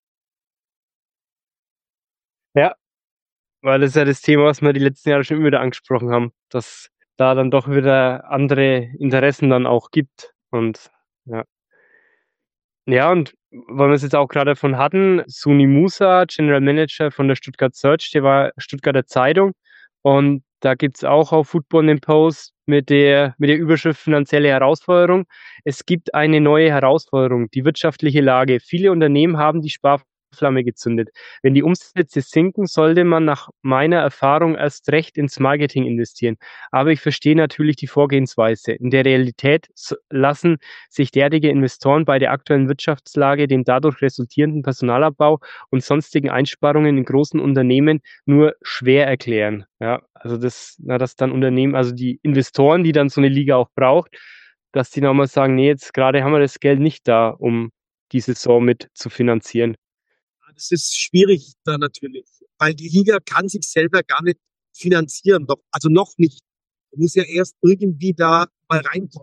S2: Ja, weil das ist ja das Thema, was wir die letzten Jahre schon immer wieder angesprochen haben, dass da dann doch wieder andere Interessen dann auch gibt. Und ja. Ja, und weil wir es jetzt auch gerade davon hatten, Suni Musa, General Manager von der Stuttgart Search, der war Stuttgarter Zeitung. Und da gibt's auch auf Football einen Post mit der Überschrift finanzielle Herausforderung. Es gibt eine neue Herausforderung, die wirtschaftliche Lage. Viele Unternehmen haben die Sparflamme gezündet. Wenn die Umsätze sinken, sollte man nach meiner Erfahrung erst recht ins Marketing investieren. Aber ich verstehe natürlich die Vorgehensweise. In der Realität lassen sich derartige Investoren bei der aktuellen Wirtschaftslage, dem dadurch resultierenden Personalabbau und sonstigen Einsparungen in großen Unternehmen nur schwer erklären. Ja, also dass dann Unternehmen, also die Investoren, die dann so eine Liga auch braucht, dass die nochmal sagen, nee, jetzt gerade haben wir das Geld nicht da, um die Saison mit zu finanzieren.
S1: Das ist schwierig da natürlich, weil die Liga kann sich selber gar nicht finanzieren, also noch nicht. Man muss ja erst irgendwie da mal reinkommen.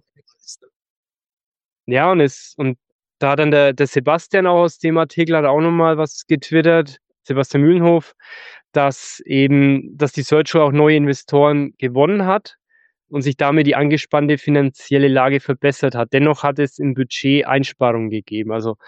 S2: Ja, und da hat dann der Sebastian auch aus dem Artikel hat auch nochmal was getwittert, Sebastian Mühlenhof, dass die Search auch neue Investoren gewonnen hat und sich damit die angespannte finanzielle Lage verbessert hat. Dennoch hat es im Budget Einsparungen gegeben. Also,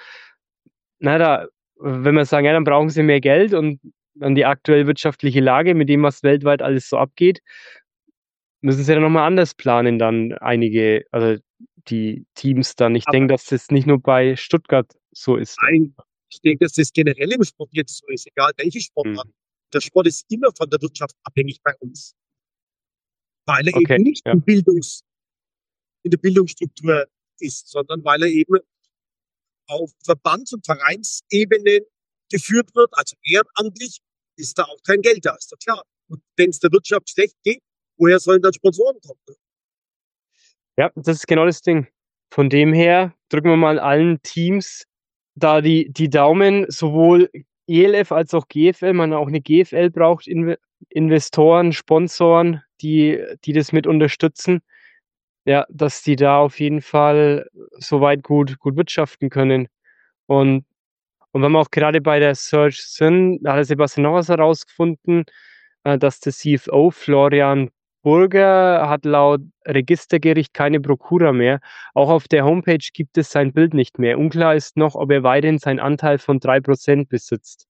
S2: wenn wir sagen, ja, dann brauchen sie mehr Geld und dann die aktuelle wirtschaftliche Lage mit dem, was weltweit alles so abgeht, müssen sie dann nochmal anders planen, dann also die Teams dann. Ich denke, dass das nicht nur bei Stuttgart so ist.
S1: Nein, ich denke, dass das generell im Sport jetzt so ist, egal welche Sportart. Der Sport ist immer von der Wirtschaft abhängig bei uns. Weil er eben nicht in der Bildungsstruktur ist, sondern weil er eben auf Verbands- und Vereinsebene geführt wird, also ehrenamtlich, ist da auch kein Geld da, ist doch klar. Und wenn es der Wirtschaft schlecht geht, woher sollen dann Sponsoren kommen?
S2: Ja, das ist genau das Ding. Von dem her drücken wir mal allen Teams da die Daumen, sowohl ELF als auch GFL. Man auch eine GFL braucht Investoren, Sponsoren, die das mit unterstützen. Ja, dass die da auf jeden Fall soweit gut wirtschaften können. Und wenn wir auch gerade bei der Search sind, da hat der Sebastian noch was herausgefunden, dass der CFO Florian Burger hat laut Registergericht keine Prokura mehr. Auch auf der Homepage gibt es sein Bild nicht mehr. Unklar ist noch, ob er weiterhin seinen Anteil von 3% besitzt.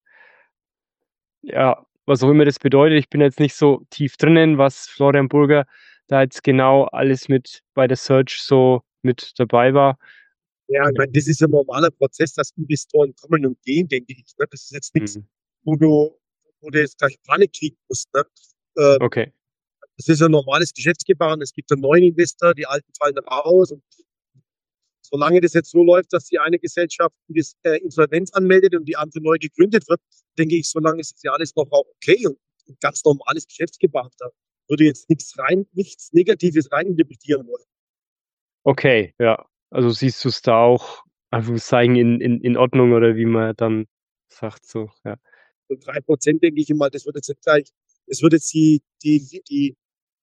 S2: Ja, was auch immer das bedeutet. Ich bin jetzt nicht so tief drinnen, was Florian Burger da jetzt genau alles mit bei der Search so mit dabei war.
S1: Ja, ich meine, das ist ein normaler Prozess, dass Investoren kommen und gehen, denke ich. Ne? Das ist jetzt nichts, wo du jetzt gleich Panik kriegen musst. Ne?
S2: Okay.
S1: Das ist ein normales Geschäftsgebaren. Es gibt einen neuen Investor, die alten fallen raus. Und solange das jetzt so läuft, dass die eine Gesellschaft Insolvenz anmeldet und die andere neu gegründet wird, denke ich, solange ist das ja alles noch auch okay und ein ganz normales Geschäftsgebaren. Da würde jetzt nichts Negatives reininterpretieren wollen.
S2: Okay, ja. Also siehst du es da auch, Anführungszeichen, in Ordnung oder wie man dann sagt, so, ja.
S1: So 3% denke ich immer, das wird jetzt die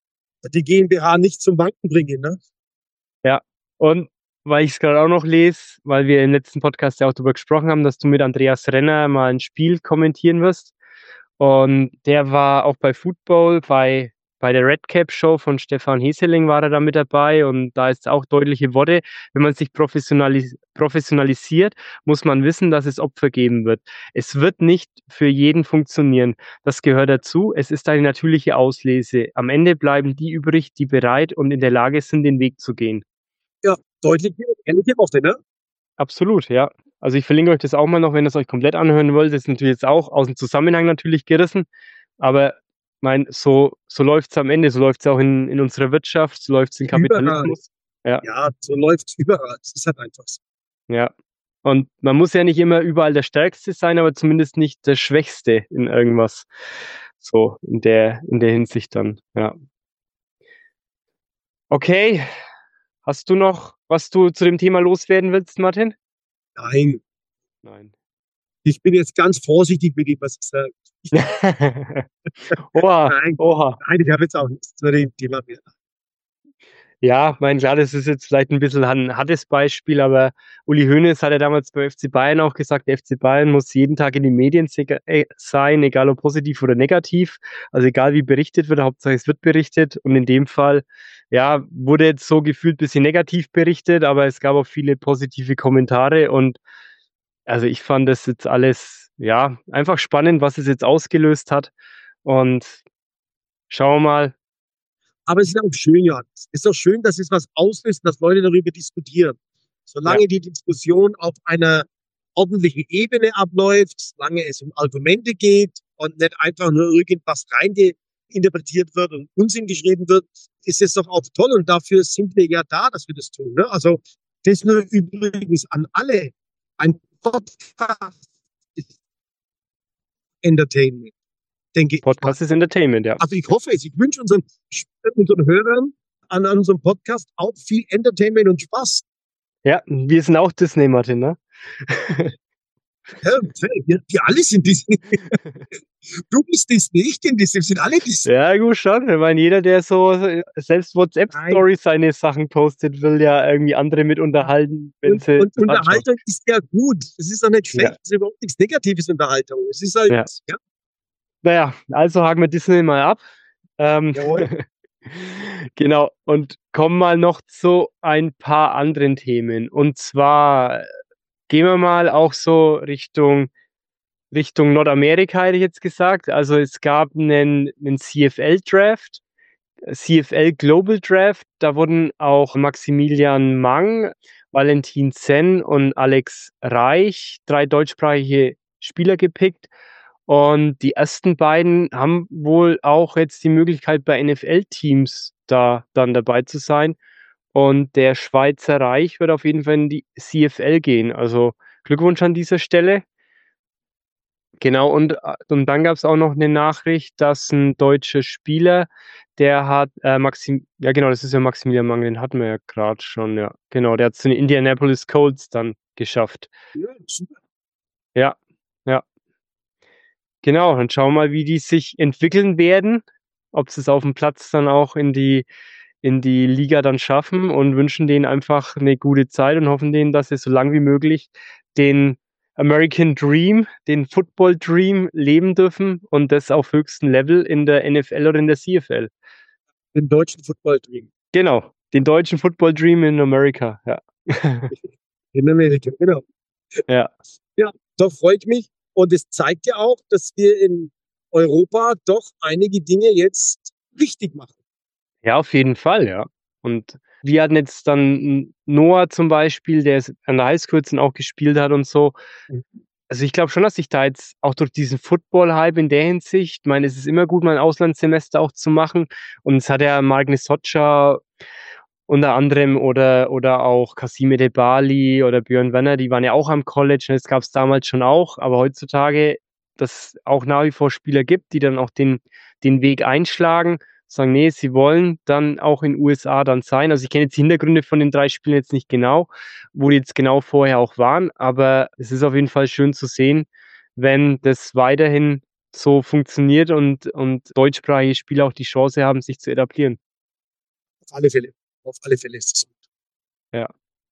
S1: GmbH nicht zum Banken bringen, ne?
S2: Ja, und weil ich es gerade auch noch lese, weil wir im letzten Podcast ja auch darüber gesprochen haben, dass du mit Andreas Renner mal ein Spiel kommentieren wirst. Und der war auch bei Football, bei der Red Cap Show von Stefan Heseling war er da mit dabei und da ist auch deutliche Worte. Wenn man sich professionalisiert, muss man wissen, dass es Opfer geben wird. Es wird nicht für jeden funktionieren. Das gehört dazu. Es ist eine natürliche Auslese. Am Ende bleiben die übrig, die bereit und in der Lage sind, den Weg zu gehen.
S1: Ja, deutliche, ehrliche Worte, ne?
S2: Absolut, ja. Also ich verlinke euch das auch mal noch, wenn ihr es euch komplett anhören wollt. Das ist natürlich jetzt auch aus dem Zusammenhang natürlich gerissen, aber mein, so läuft es am Ende, so läuft es auch in unserer Wirtschaft, so läuft es im
S1: Überall.
S2: Kapitalismus. Ja,
S1: Ja, so läuft's überall. Es ist halt einfach so.
S2: ja. Und man muss ja nicht immer überall der Stärkste sein, aber zumindest nicht der Schwächste in irgendwas. So in der Hinsicht dann, ja. Okay, hast du noch, was du zu dem Thema loswerden willst, Martin?
S1: Nein,
S2: Nein.
S1: ich bin jetzt ganz vorsichtig mit dem, was ich sage.
S2: Oha,
S1: Nein,
S2: oha.
S1: nein, ich habe jetzt auch nichts zu dem Thema mehr.
S2: Ja, mein klar, das ist jetzt vielleicht ein bisschen ein hartes Beispiel, aber Uli Hoeneß hat ja damals beim FC Bayern auch gesagt, der FC Bayern muss jeden Tag in den Medien sein, egal ob positiv oder negativ. Also egal wie berichtet wird, Hauptsache es wird berichtet. Und in dem Fall, ja, wurde jetzt so gefühlt ein bisschen negativ berichtet, aber es gab auch viele positive Kommentare. Und also ich fand das jetzt alles, ja, einfach spannend, was es jetzt ausgelöst hat. Und schauen wir mal.
S1: Aber es ist auch schön, Johannes. Es ist doch schön, dass es was auslöst, dass Leute darüber diskutieren. Solange die Diskussion auf einer ordentlichen Ebene abläuft, solange es um Argumente geht und nicht einfach nur irgendwas reininterpretiert wird und Unsinn geschrieben wird, ist es doch auch toll. Und dafür sind wir ja da, dass wir das tun. Ne? Also das nur übrigens an alle. Ein Podcast ist Entertainment, denke ich.
S2: Podcast ist Entertainment, ja.
S1: Also ich hoffe es. Ich wünsche unseren Hörern an unserem Podcast auch viel Entertainment und Spaß.
S2: Ja, wir sind auch Disney, Martin, ne?
S1: Ja, wir alle sind Disney. Du bist Disney, ich bin Disney, wir sind alle Disney.
S2: Ja, gut schon. Ich meine, jeder, der so selbst WhatsApp-Stories seine Sachen postet, will ja irgendwie andere mit unterhalten, wenn sie.
S1: Und Unterhaltung ist ja gut. Es ist doch nicht schlecht, es ist überhaupt nichts Negatives Unterhaltung. Es ist halt, ja.
S2: Naja, also haken wir Disney mal ab.
S1: Jawohl.
S2: Genau, und kommen mal noch zu ein paar anderen Themen. Und zwar gehen wir mal auch so Richtung Nordamerika, hätte ich jetzt gesagt. Also es gab einen CFL-Draft, CFL Global Draft. Da wurden auch Maximilian Mang, Valentin Zenn und Alex Reich, 3 deutschsprachige Spieler gepickt. Und die ersten beiden haben wohl auch jetzt die Möglichkeit, bei NFL-Teams da dann dabei zu sein. Und der Schweizer Reich wird auf jeden Fall in die CFL gehen. Also Glückwunsch an dieser Stelle. Genau, und dann gab es auch noch eine Nachricht, dass ein deutscher Spieler, der hat ja genau, das ist ja Maximilian Mang, den hatten wir ja gerade schon, ja. Genau, der hat es zu den Indianapolis Colts dann geschafft.
S1: Ja, super.
S2: Ja, ja. Genau, dann schauen wir mal, wie die sich entwickeln werden, ob sie es auf dem Platz dann auch in die Liga dann schaffen, und wünschen denen einfach eine gute Zeit und hoffen denen, dass sie so lange wie möglich den American Dream, den Football Dream leben dürfen, und das auf höchstem Level in der NFL oder in der CFL.
S1: Den deutschen Football Dream.
S2: Genau, den deutschen Football Dream in Amerika, ja.
S1: In Amerika, genau.
S2: Ja.
S1: Ja, da freut mich. Und es zeigt ja auch, dass wir in Europa doch einige Dinge jetzt richtig machen.
S2: Ja, auf jeden Fall, ja. Und wir hatten jetzt dann Noah zum Beispiel, der an der Highschool dann auch gespielt hat und so. Also ich glaube schon, dass sich da jetzt auch durch diesen Football-Hype in der Hinsicht, ich meine, es ist immer gut, mal ein Auslandssemester auch zu machen. Und es hat ja Mark Nesocca unter anderem oder auch Kasim Edebali oder Björn Werner, die waren ja auch am College. Das gab es damals schon auch, aber heutzutage, dass es auch nach wie vor Spieler gibt, die dann auch den Weg einschlagen, sagen, nee, sie wollen dann auch in den USA dann sein. Also ich kenne jetzt die Hintergründe von den 3 Spielen jetzt nicht genau, wo die jetzt genau vorher auch waren, aber es ist auf jeden Fall schön zu sehen, wenn das weiterhin so funktioniert und deutschsprachige Spieler auch die Chance haben, sich zu etablieren.
S1: Auf alle Fälle. Auf alle Fälle ist es gut.
S2: Ja.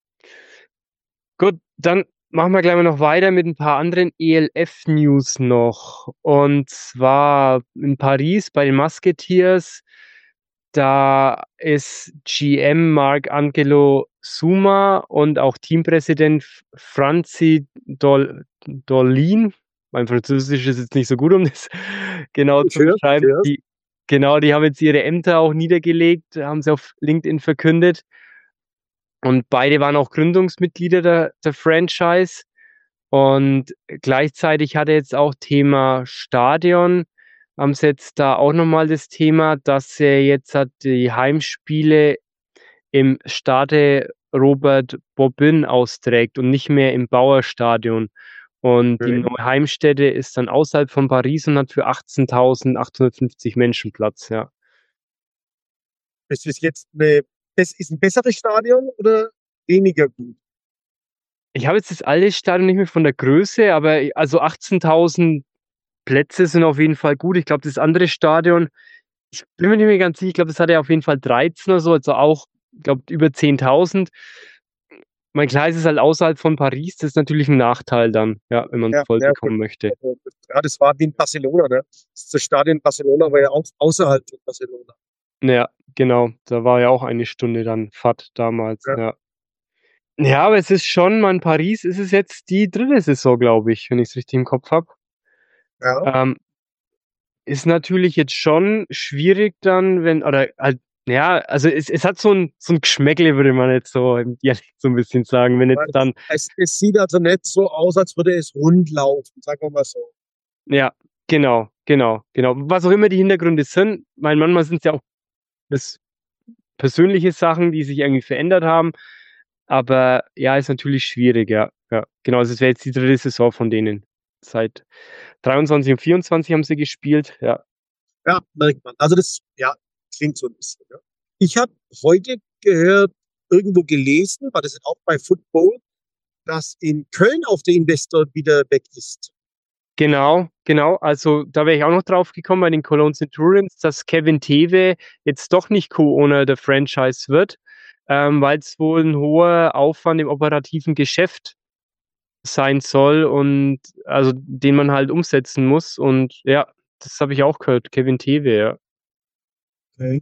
S2: Gut, dann machen wir gleich mal noch weiter mit ein paar anderen ELF-News noch. Und zwar in Paris bei den Musketeers. Da ist GM Marc Angelo Suma und auch Teampräsident Franzi Dolin. Mein Französisch ist jetzt nicht so gut, um das genau zu beschreiben. Die haben jetzt ihre Ämter auch niedergelegt, haben sie auf LinkedIn verkündet. Und beide waren auch Gründungsmitglieder der Franchise. Und gleichzeitig hat er jetzt auch Thema Stadion haben sie jetzt da auch nochmal das Thema, dass er jetzt die Heimspiele im Stade Robert Bourbon austrägt und nicht mehr im Bauer-Stadion. Und die neue Heimstätte ist dann außerhalb von Paris und hat für 18.850 Menschen Platz, ja.
S1: Das ist jetzt das ist ein besseres Stadion oder weniger gut?
S2: Ich habe jetzt das alte Stadion nicht mehr von der Größe, aber also 18.000 Plätze sind auf jeden Fall gut. Ich glaube, das andere Stadion, ich bin mir nicht mehr ganz sicher, ich glaube, das hatte auf jeden Fall 13 oder so, also auch, ich glaube, über 10.000. Mein Gleis ist halt außerhalb von Paris, das ist natürlich ein Nachteil dann, ja, wenn man es voll bekommen möchte.
S1: Ja, das war wie in Barcelona, ne? Das Stadion in Barcelona war ja auch außerhalb von Barcelona.
S2: Ja, genau. Da war ja auch eine Stunde dann Fahrt damals, ja. Ja, aber es ist schon, in Paris ist es jetzt die 3. Saison, glaube ich, wenn ich es richtig im Kopf habe.
S1: Ja.
S2: Ist natürlich jetzt schon schwierig dann, wenn, oder halt, ja, also es hat so ein Geschmäckle, würde man jetzt so im Dialekt so ein bisschen sagen, wenn jetzt dann.
S1: Es sieht also nicht so aus, als würde es rund laufen, sagen wir mal so.
S2: Ja, genau. Was auch immer die Hintergründe sind, weil manchmal sind es ja auch persönliche Sachen, die sich irgendwie verändert haben. Aber ja, ist natürlich schwierig, ja. Genau, also es wäre jetzt die 3. Saison von denen. Seit 23 und 24 haben sie gespielt, ja.
S1: Ja, merkt man. Also das, ja, klingt so ein bisschen. Ja. Ich habe heute gehört, irgendwo gelesen, war das auch bei Football, dass in Köln auf der Investor wieder weg ist.
S2: Genau. Also da wäre ich auch noch drauf gekommen bei den Cologne Centurions, dass Kevin Thewe jetzt doch nicht Co-Owner der Franchise wird, weil es wohl ein hoher Aufwand im operativen Geschäft sein soll und also den man halt umsetzen muss. Und ja, das habe ich auch gehört, Kevin Thewe, ja.
S1: Okay.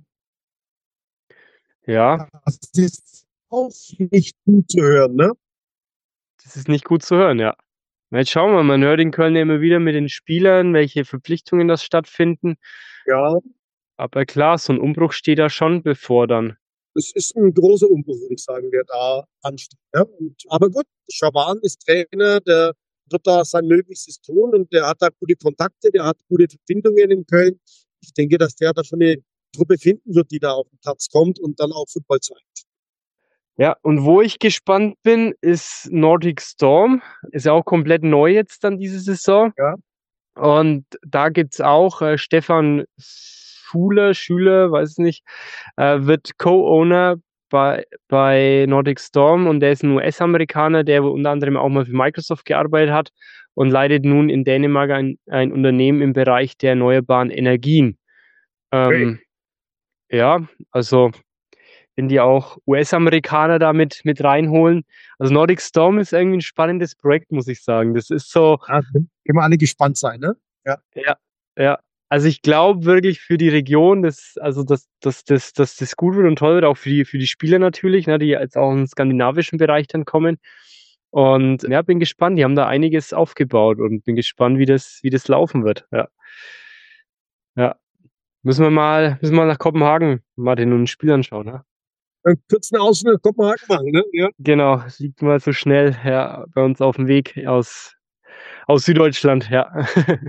S2: Ja.
S1: Das ist auch nicht gut zu hören, ne?
S2: Das ist nicht gut zu hören, ja. Jetzt schauen wir mal, man hört in Köln ja immer wieder mit den Spielern, welche Verpflichtungen das stattfinden.
S1: Ja.
S2: Aber klar, so ein Umbruch steht da schon bevor dann.
S1: Es ist ein großer Umbruch, würde ich sagen, der da ansteht. Ja? Aber gut, Schawan ist Trainer, der wird da sein Möglichstes tun und der hat da gute Kontakte, der hat gute Verbindungen in Köln. Ich denke, dass der da schon eine Truppe finden wird, die da auf den Platz kommt und dann auch Football zeigt.
S2: Ja, und wo ich gespannt bin, ist Nordic Storm. Ist ja auch komplett neu jetzt dann diese Saison.
S1: Ja.
S2: Und da gibt's auch Stefan Schüler, weiß nicht, wird Co-Owner bei Nordic Storm und der ist ein US-Amerikaner, der unter anderem auch mal für Microsoft gearbeitet hat und leitet nun in Dänemark ein Unternehmen im Bereich der erneuerbaren Energien. Ja, also wenn die auch US-Amerikaner da mit reinholen. Also Nordic Storm ist irgendwie ein spannendes Projekt, muss ich sagen. Das ist so.
S1: Ja, können wir alle gespannt sein, ne?
S2: Ja. Also ich glaube wirklich für die Region, dass das gut wird und toll wird, auch für die Spieler natürlich, ne, die jetzt auch im skandinavischen Bereich dann kommen. Und ja, bin gespannt. Die haben da einiges aufgebaut und bin gespannt, wie das laufen wird. Ja. Müssen wir mal nach Kopenhagen, Martin, und ein Spiel anschauen, ne?
S1: Einen kurzen Ausflug nach Kopenhagen machen, ne? Ja.
S2: Genau, es liegt mal so schnell bei uns auf dem Weg aus Süddeutschland, ja.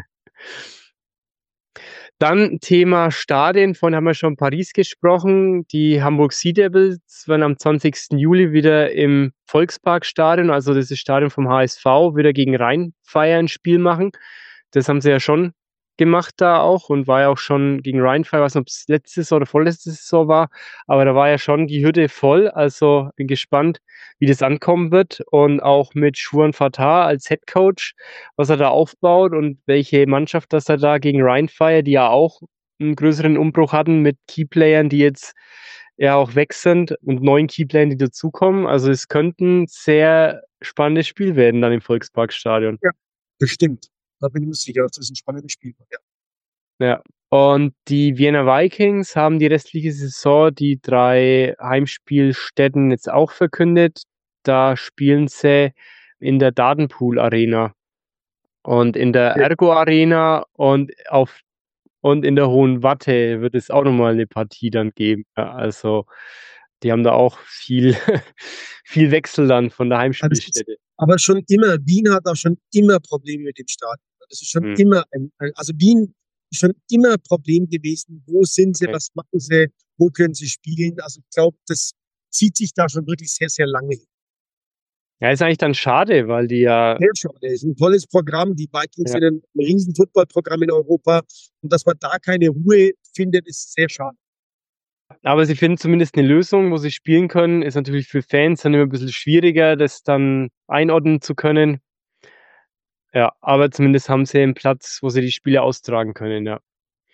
S2: Dann Thema Stadien, vorhin haben wir schon Paris gesprochen. Die Hamburg Sea Devils werden am 20. Juli wieder im Volksparkstadion, also das ist Stadion vom HSV, wieder gegen Rheinfire ein Spiel machen. Das haben sie ja schon gemacht da auch und war ja auch schon gegen Rheinfire, ich weiß nicht, ob es letzte Saison oder vorletzte Saison war, aber da war ja schon die Hütte voll, also bin gespannt, wie das ankommen wird und auch mit Shuan Fatah als Headcoach, was er da aufbaut und welche Mannschaft das er da gegen Rheinfire, die ja auch einen größeren Umbruch hatten mit Keyplayern, die jetzt ja auch weg sind und neuen Keyplayern, die dazukommen. Also es könnte ein sehr spannendes Spiel werden dann im Volksparkstadion.
S1: Ja, bestimmt. Da bin ich mir sicher, dass das ein spannendes Spiel wird.
S2: Ja. Und die Vienna Vikings haben die restliche Saison die 3 Heimspielstätten jetzt auch verkündet. Da spielen sie in der Datenpool Arena und in der Ergo Arena und in der Hohen Watte wird es auch nochmal eine Partie dann geben. Ja, also die haben da auch viel Wechsel dann von der Heimspielstätte.
S1: Aber schon immer, Wien hat auch schon immer Probleme mit dem Stadion. Das ist schon immer also Wien schon immer ein Problem gewesen. Wo sind sie,
S2: Okay.
S1: was machen sie, wo können sie spielen? Also ich glaube, das zieht sich da schon wirklich sehr, sehr lange hin.
S2: Ja, ist eigentlich dann schade, weil die ja,
S1: Sehr schade. Das ist ein tolles Programm. Die Vikings
S2: Ja.
S1: sind ein riesen Footballprogramm in Europa. Und dass man da keine Ruhe findet, ist sehr schade.
S2: aber sie finden zumindest eine Lösung, wo sie spielen können. Ist natürlich für Fans dann immer ein bisschen schwieriger, das dann einordnen zu können. Ja, aber zumindest haben sie einen Platz, wo sie die Spiele austragen können, ja.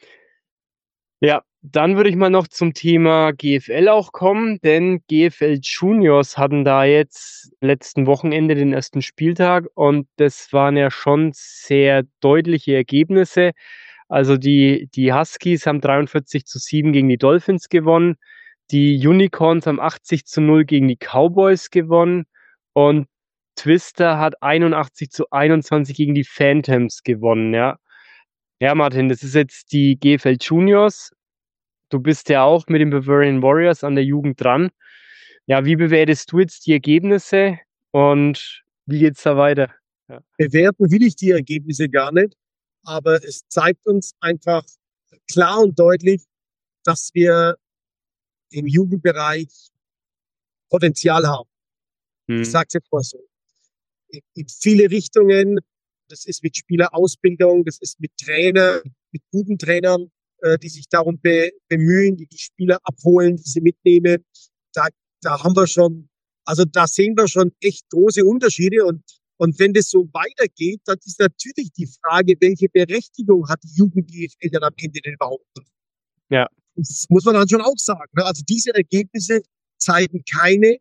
S2: Ja, dann würde ich mal noch zum Thema GFL auch kommen, denn GFL Juniors hatten da jetzt letzten Wochenende den ersten Spieltag und das waren ja schon sehr deutliche Ergebnisse. Also die Huskies haben 43:7 gegen die Dolphins gewonnen, die Unicorns haben 80:0 gegen die Cowboys gewonnen und Twister hat 81:21 gegen die Phantoms gewonnen, ja. Ja, Martin, das ist jetzt die GFL Juniors. Du bist ja auch mit den Bavarian Warriors an der Jugend dran. Ja, wie bewertest du jetzt die Ergebnisse und wie geht's da weiter? Ja.
S1: Bewerten will ich die Ergebnisse gar nicht, aber es zeigt uns einfach klar und deutlich, dass wir im Jugendbereich Potenzial haben. Ich
S2: Mhm.
S1: sage es jetzt mal so. In viele Richtungen. Das ist mit Spielerausbildung, das ist mit Trainer, mit guten Trainern, die sich darum bemühen, die Spieler abholen, die sie mitnehmen. Da haben wir schon, also da sehen wir schon echt große Unterschiede. Und wenn das so weitergeht, dann ist natürlich die Frage, welche Berechtigung hat die Jugend-GFL dann am Ende denn überhaupt?
S2: Ja.
S1: Das muss man dann schon auch sagen. Ne? Also diese Ergebnisse zeigen keine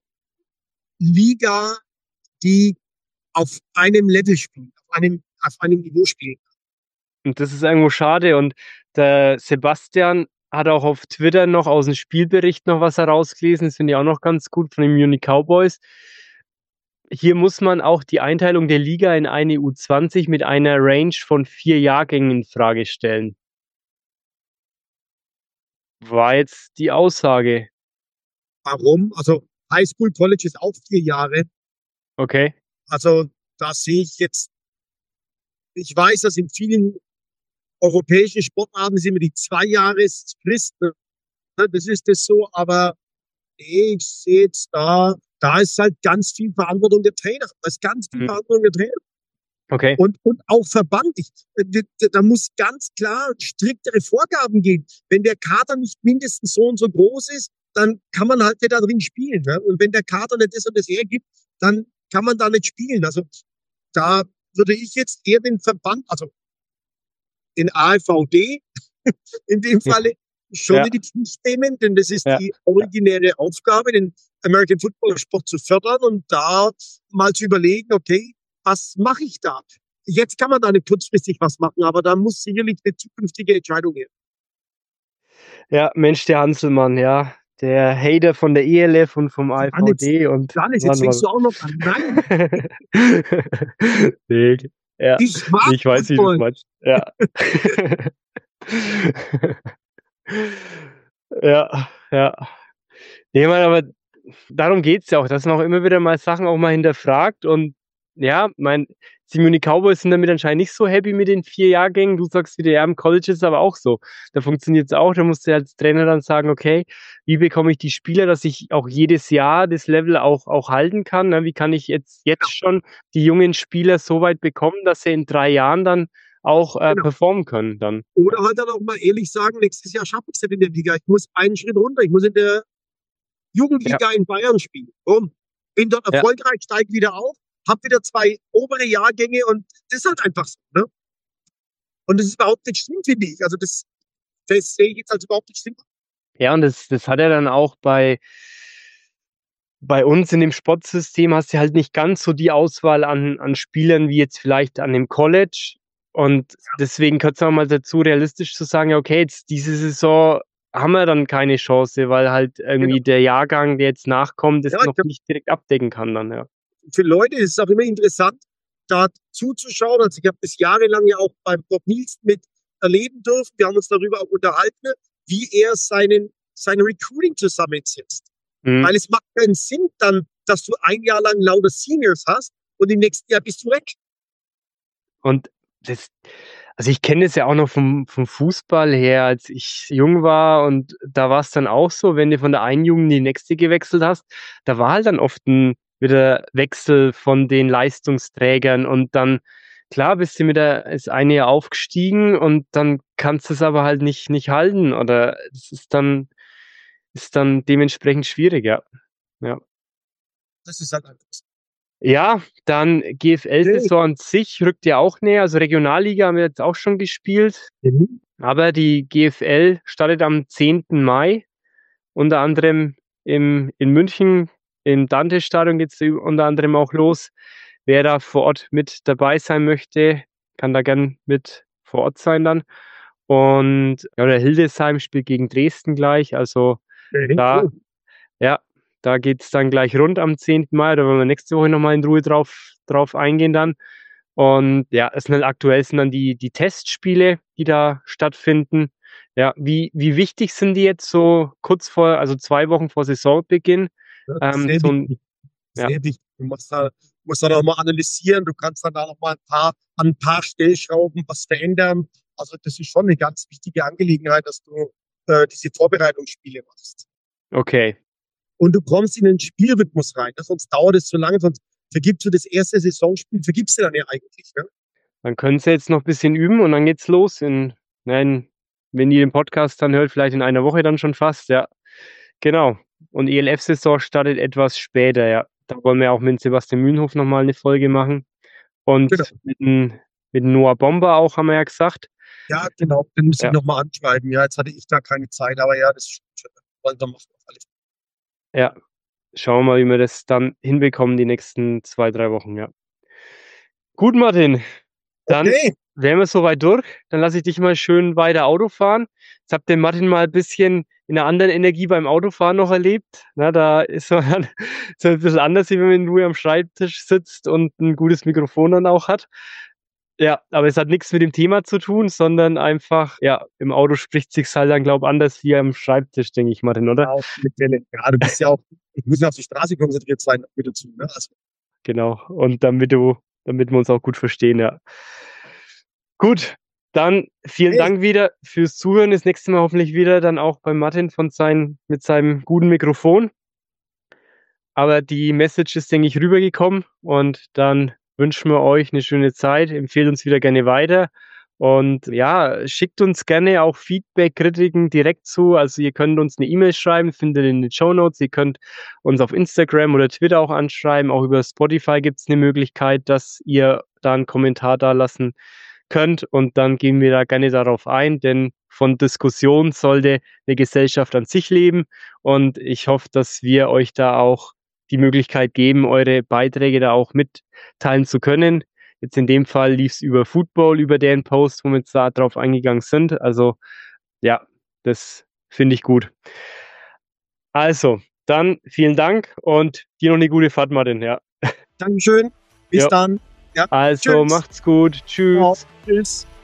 S1: Liga, die auf einem Level spielt, auf einem Niveau spielt.
S2: Und das ist irgendwo schade. Und der Sebastian hat auch auf Twitter noch aus dem Spielbericht noch was herausgelesen. Das finde ich auch noch ganz gut von den Munich Cowboys. Hier muss man auch die Einteilung der Liga in eine U20 mit einer Range von 4 Jahrgängen in Frage stellen. War jetzt die Aussage.
S1: Warum? Also Highschool College ist auch 4 Jahre.
S2: Okay.
S1: Also da sehe ich jetzt, ich weiß, dass in vielen europäischen Sportarten sind wir die 2-Jahresfrist. Ne? Das ist das so, aber nee, ich sehe jetzt da ist halt ganz viel Verantwortung der Trainer. Da ist ganz viel Verantwortung der Trainer.
S2: Okay.
S1: Und auch Verband. Da muss ganz klar striktere Vorgaben geben. Wenn der Kader nicht mindestens so und so groß ist, dann kann man halt nicht da drin spielen. Ne? Und wenn der Kader nicht das und das hergibt, dann kann man da nicht spielen. Also da würde ich jetzt eher den Verband, also den AFVD in dem Falle, schon
S2: Ja.
S1: in die Pflicht nehmen, denn das ist
S2: Ja.
S1: die originäre Aufgabe, den American Football Sport zu fördern und da mal zu überlegen, okay, was mache ich da? Jetzt kann man da nicht kurzfristig was machen, aber da muss sicherlich eine zukünftige Entscheidung her.
S2: Ja, Mensch, der Hanselmann, ja. Der Hater von der ELF und vom AfVD und
S1: Janis, jetzt fängst du auch noch an. Nein,
S2: nee, ja.
S1: ich mag
S2: Ich weiß, wie du es
S1: Football.
S2: meinst. Ja. Ja, ja. Nee, Mann, aber darum geht's ja auch, dass man auch immer wieder mal Sachen auch mal hinterfragt und ja, die Munich Cowboys sind damit anscheinend nicht so happy mit den 4 Jahrgängen. Du sagst wieder, ja, im College ist es aber auch so. Da funktioniert's auch. Da musst du als Trainer dann sagen, okay, wie bekomme ich die Spieler, dass ich auch jedes Jahr das Level auch halten kann? Ne? Wie kann ich jetzt schon die jungen Spieler so weit bekommen, dass sie in 3 Jahren dann auch
S1: Genau.
S2: performen können dann?
S1: Oder halt dann auch mal ehrlich sagen, nächstes Jahr schaffe ich es nicht in der Liga. Ich muss einen Schritt runter. Ich muss in der Jugendliga in Bayern spielen. Boom. Bin dort
S2: Ja.
S1: erfolgreich, steige wieder auf, habe wieder 2 obere Jahrgänge und das ist halt einfach so. Ne? Und das ist überhaupt nicht schlimm, finde ich. Also das sehe ich jetzt als überhaupt nicht schlimm.
S2: Ja, und das hat er dann auch bei uns in dem Sportsystem hast du halt nicht ganz so die Auswahl an Spielern wie jetzt vielleicht an dem College. Und deswegen gehört es auch mal dazu, realistisch zu sagen, ja, okay, jetzt diese Saison haben wir dann keine Chance, weil halt irgendwie der Jahrgang, der jetzt nachkommt, das
S1: Ja,
S2: noch nicht direkt abdecken kann dann, ja.
S1: Für Leute ist es auch immer interessant, da zuzuschauen. Also ich habe das jahrelang ja auch beim Bob Nielsen mit erleben dürfen. Wir haben uns darüber auch unterhalten, wie er sein Recruiting zusammensetzt.
S2: Mhm.
S1: Weil es macht keinen Sinn dann, dass du ein Jahr lang lauter Seniors hast und im nächsten Jahr bist du weg.
S2: Und Also ich kenne es ja auch noch vom Fußball her, als ich jung war, und da war es dann auch so, wenn du von der einen Jugend in die nächste gewechselt hast, da war halt dann oft wieder Wechsel von den Leistungsträgern, und dann, klar, bist du mit das eine Jahr aufgestiegen und dann kannst du es aber halt nicht halten, oder es ist dann dementsprechend schwierig, ja. Ja.
S1: Das ist halt einfach so.
S2: Ja, dann GFL-Saison an sich rückt ja auch näher. Also Regionalliga haben wir jetzt auch schon gespielt. Aber die GFL startet am 10. Mai. Unter anderem in München, im Dante-Stadion geht es unter anderem auch los. Wer da vor Ort mit dabei sein möchte, kann da gern mit vor Ort sein dann. Und oder Hildesheim spielt gegen Dresden gleich. Also da, ja, da geht es dann gleich rund am 10. Mai. Da wollen wir nächste Woche nochmal in Ruhe drauf eingehen dann. Und ja, aktuell sind dann die Testspiele, die da stattfinden. Ja, wie wichtig sind die jetzt so also 2 Wochen vor Saisonbeginn?
S1: Sehr wichtig. Sehr wichtig. Du musst da nochmal analysieren. Du kannst dann da nochmal an ein paar Stellschrauben was verändern. Also das ist schon eine ganz wichtige Angelegenheit, dass du diese Vorbereitungsspiele machst.
S2: Okay.
S1: Und du kommst in den Spielrhythmus rein. Sonst dauert es zu lange, sonst vergibst du das erste Saisonspiel, vergibst du dann ja eigentlich. Ne?
S2: Dann können sie jetzt noch ein bisschen üben und dann geht's los. Wenn ihr den Podcast dann hört, vielleicht in einer Woche dann schon fast, ja. Genau. Und ELF-Saison startet etwas später, ja. Da wollen wir auch mit Sebastian Mühlenhof nochmal eine Folge machen. Und genau. mit Noah Bomber auch, haben wir ja gesagt.
S1: Ja, genau. Den muss ich nochmal anschreiben. Ja, jetzt hatte ich da keine Zeit, aber ja, das wollen wir machen.
S2: Ja, schauen wir mal, wie wir das dann hinbekommen, die nächsten 2-3 Wochen, ja. Gut, Martin. Dann wären wir soweit durch. Dann lasse ich dich mal schön weiter Auto fahren. Jetzt habt ihr Martin mal ein bisschen in einer anderen Energie beim Autofahren noch erlebt. Na, da ist man dann so ein bisschen anders, wie wenn man in Ruhe am Schreibtisch sitzt und ein gutes Mikrofon dann auch hat. Ja, aber es hat nichts mit dem Thema zu tun, sondern einfach, ja, im Auto spricht sich's halt dann, glaube ich, anders wie am Schreibtisch, denke ich, Martin, oder?
S1: Ja, du bist ja auch, ich muss ja auf die Straße konzentriert sein, damit dazu, ne? Also.
S2: Genau, und damit wir uns auch gut verstehen, ja. Gut, dann vielen Dank wieder fürs Zuhören. Das nächste Mal hoffentlich wieder dann auch bei Martin mit seinem guten Mikrofon. Aber die Message ist, denke ich, rübergekommen, und dann wünschen wir euch eine schöne Zeit. Empfehlt uns wieder gerne weiter. Und ja, schickt uns gerne auch Feedback, Kritiken direkt zu. Also ihr könnt uns eine E-Mail schreiben, findet ihr in den Shownotes. Ihr könnt uns auf Instagram oder Twitter auch anschreiben. Auch über Spotify gibt es eine Möglichkeit, dass ihr da einen Kommentar da lassen könnt. Und dann gehen wir da gerne darauf ein, denn von Diskussion sollte eine Gesellschaft an sich leben. Und ich hoffe, dass wir euch da auch die Möglichkeit geben, eure Beiträge da auch mitteilen zu können. Jetzt in dem Fall lief es über Football, über deren Post, wo wir jetzt da drauf eingegangen sind. Also ja, das finde ich gut. Also, dann vielen Dank und dir noch eine gute Fahrt, Martin. Ja.
S1: Dankeschön. Bis dann. Ja.
S2: Also, macht's gut. Tschüss.
S1: Ja, tschüss.